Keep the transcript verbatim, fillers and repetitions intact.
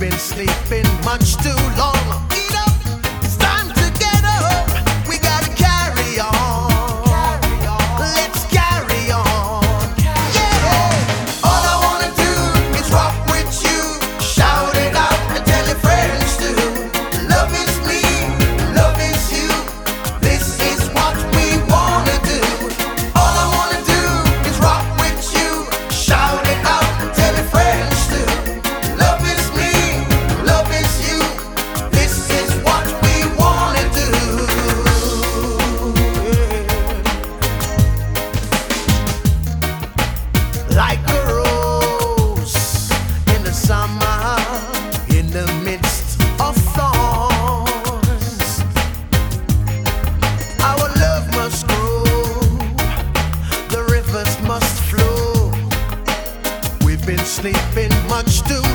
been sleeping much too long. Get up, it's time to get up. We gotta carry on. Let's carry on. Yeah. All I wanna do is rock with you. Shout it out and tell your friends too. Love is me, love is you. This is what we wanna do. All I wanna do is rock with you. Shout it out and tell your friends too. Love is me, love is you. This is what we wanna do. Like a rose in the summer, in the midst of thorns, our love must grow, the rivers must flow. We've been sleeping much too